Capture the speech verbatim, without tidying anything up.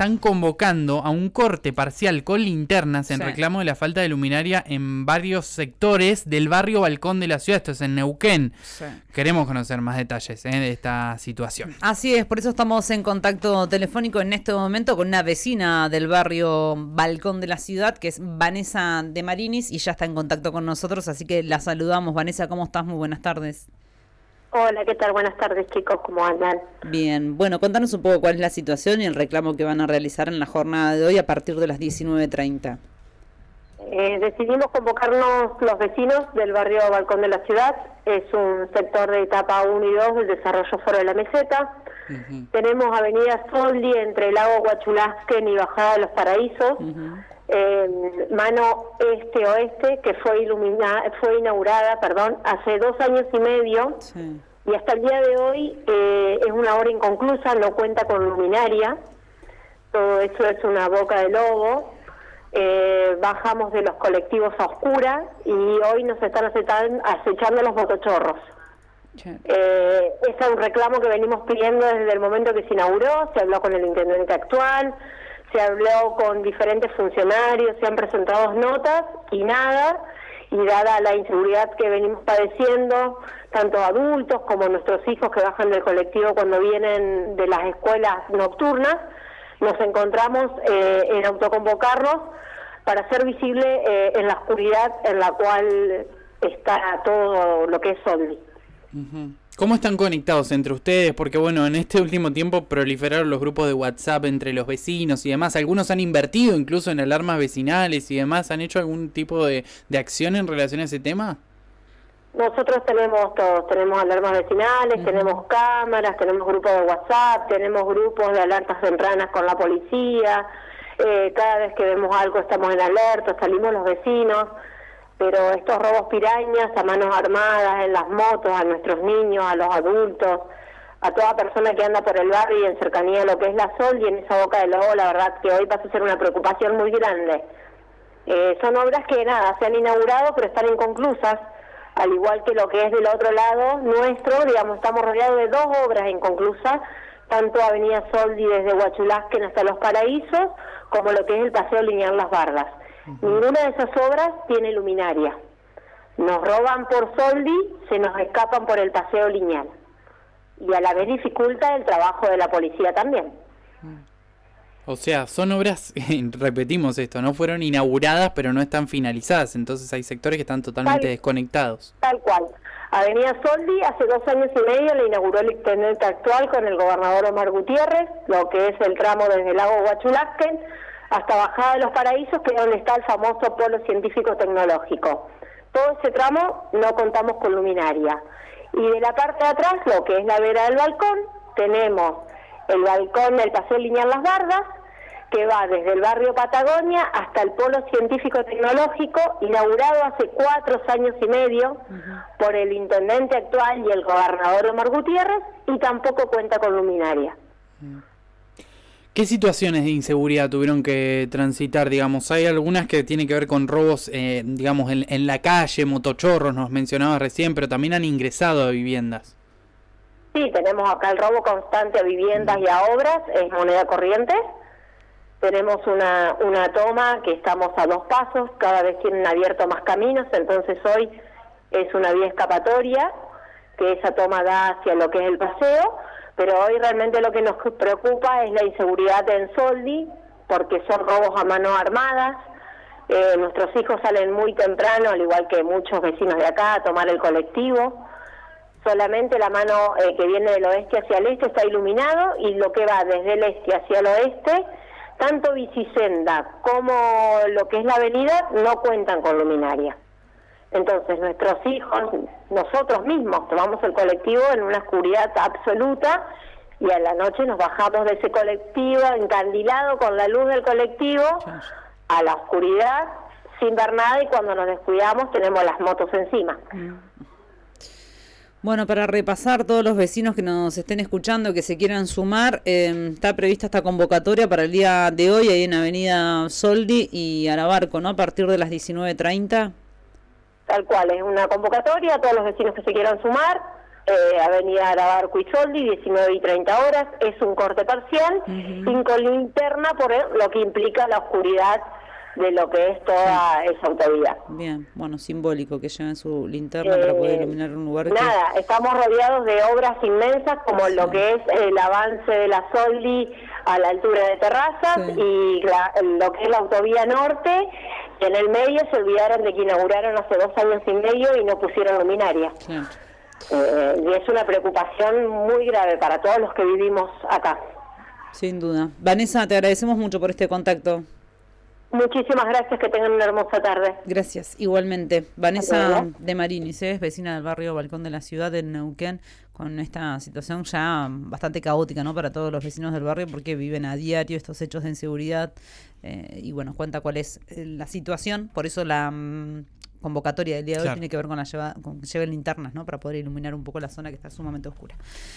están convocando a un corte parcial con linternas en Sí. reclamo de la falta de luminaria en varios sectores del barrio Balcón de la ciudad. Esto es en Neuquén. Sí. Queremos conocer más detalles, ¿eh?, de esta situación. Así es, por eso estamos en contacto telefónico en este momento con una vecina del barrio Balcón de la ciudad, que es Vanessa de Marinis, y ya está en contacto con nosotros, así que la saludamos. Vanessa, ¿cómo estás? Muy buenas tardes. Hola, ¿qué tal? Buenas tardes, chicos, ¿cómo andan? Bien, bueno, contanos un poco cuál es la situación y el reclamo que van a realizar en la jornada de hoy a partir de las diecinueve treinta. Eh, decidimos convocarnos los vecinos del barrio Balcón de la ciudad. Es un sector de etapa uno y dos del desarrollo Foro de la Meseta. Uh-huh. Tenemos Avenida Soldi entre el lago Huachulasquen y Bajada de los Paraísos. Uh-huh. Eh, mano este-oeste, que fue ilumina, fue inaugurada, perdón, hace dos años y medio. Sí. Y hasta el día de hoy eh, es una obra inconclusa, no cuenta con luminaria. Todo eso es una boca de lobo. Eh, bajamos de los colectivos a oscuras y hoy nos están acechando, acechando los motochorros. Sí. Eh, ese es un reclamo que venimos pidiendo desde el momento que se inauguró. Se habló con el intendente actual, se habló con diferentes funcionarios, se han presentado notas y nada, y dada la inseguridad que venimos padeciendo, tanto adultos como nuestros hijos que bajan del colectivo cuando vienen de las escuelas nocturnas, nos encontramos eh, en autoconvocarnos para ser visible eh, en la oscuridad en la cual está todo lo que es Soldi. Uh-huh. ¿Cómo están conectados entre ustedes? Porque bueno, en este último tiempo proliferaron los grupos de WhatsApp entre los vecinos y demás. Algunos han invertido incluso en alarmas vecinales y demás. ¿Han hecho algún tipo de, de acción en relación a ese tema? Nosotros tenemos todos, tenemos alarmas vecinales, uh-huh. tenemos cámaras, tenemos grupos de WhatsApp, tenemos grupos de alertas tempranas con la policía. Eh, cada vez que vemos algo estamos en alerta, salimos los vecinos. Pero estos robos pirañas a manos armadas, en las motos, a nuestros niños, a los adultos, a toda persona que anda por el barrio y en cercanía de lo que es la Sol y en esa boca de lobo, la verdad que hoy pasa a ser una preocupación muy grande. Eh, son obras que nada, se han inaugurado pero están inconclusas, al igual que lo que es del otro lado nuestro, digamos, estamos rodeados de dos obras inconclusas, tanto Avenida Soldi desde Huachulasquen hasta Los Paraísos, como lo que es el Paseo Lineal Las Bardas. Uh-huh. Ninguna de esas obras tiene luminaria. Nos roban por Soldi, se nos escapan por el Paseo Lineal. Y a la vez dificulta el trabajo de la policía también. O sea, son obras, repetimos esto, no fueron inauguradas pero no están finalizadas. Entonces hay sectores que están totalmente tal, desconectados. Tal cual. Avenida Soldi hace dos años y medio la inauguró el intendente actual con el gobernador Omar Gutiérrez, lo que es el tramo desde el lago Huachulasquen hasta Bajada de los Paraísos, que es donde está el famoso polo científico-tecnológico. Todo ese tramo no contamos con luminaria. Y de la parte de atrás, lo que es la vera del balcón, tenemos el balcón del Paseo Lineal Las Bardas, que va desde el barrio Patagonia hasta el polo científico-tecnológico, inaugurado hace cuatro años y medio uh-huh. por el intendente actual y el gobernador Omar Gutiérrez, y tampoco cuenta con luminaria. Uh-huh. ¿Qué situaciones de inseguridad tuvieron que transitar, digamos? Hay algunas que tienen que ver con robos, eh, digamos, en, en la calle, motochorros, nos mencionaba recién, pero también han ingresado a viviendas. Sí, tenemos acá el robo constante a viviendas y a obras, es moneda corriente. Tenemos una, una toma que estamos a dos pasos, cada vez tienen abierto más caminos, entonces hoy es una vía escapatoria, que esa toma da hacia lo que es el paseo. Pero hoy realmente lo que nos preocupa es la inseguridad en Soldi, porque son robos a mano armadas. Eh, nuestros hijos salen muy temprano, al igual que muchos vecinos de acá, a tomar el colectivo. Solamente la mano eh, que viene del oeste hacia el este está iluminado, y lo que va desde el este hacia el oeste, tanto Bicisenda como lo que es la avenida, no cuentan con luminaria. Entonces nuestros hijos, nosotros mismos, tomamos el colectivo en una oscuridad absoluta y a la noche nos bajamos de ese colectivo encandilado con la luz del colectivo a la oscuridad sin ver nada, y cuando nos descuidamos tenemos las motos encima. Bueno, para repasar, todos los vecinos que nos estén escuchando, que se quieran sumar, eh, está prevista esta convocatoria para el día de hoy ahí en Avenida Soldi y Arabarco, ¿no? A partir de las diecinueve treinta. Tal cual, es una convocatoria a todos los vecinos que se quieran sumar. eh, Avenida Arabarco y Soldi, diecinueve y treinta horas, es un corte parcial, uh-huh. y con linterna, por lo que implica la oscuridad de lo que es toda esa autovía. Bien, bueno, simbólico que lleven su linterna eh, para poder iluminar un lugar. Nada, que... estamos rodeados de obras inmensas como sí. lo que es el avance de la Soldi a la altura de Terrazas sí. y la, lo que es la autovía norte. En el medio se olvidaron de que inauguraron hace dos años y medio y no pusieron luminaria. Sí. Eh, y es una preocupación muy grave para todos los que vivimos acá. Sin duda. Vanessa, te agradecemos mucho por este contacto. Muchísimas gracias, que tengan una hermosa tarde. Gracias, igualmente. Vanessa de Marinis, es vecina del barrio Balcón de la Ciudad de Neuquén, con esta situación ya bastante caótica, ¿no?, para todos los vecinos del barrio, porque viven a diario estos hechos de inseguridad, eh, y bueno, cuenta cuál es la situación, por eso la mm, convocatoria del día de hoy claro. tiene que ver con la lleva, con que lleven linternas, ¿no?, para poder iluminar un poco la zona que está sumamente oscura.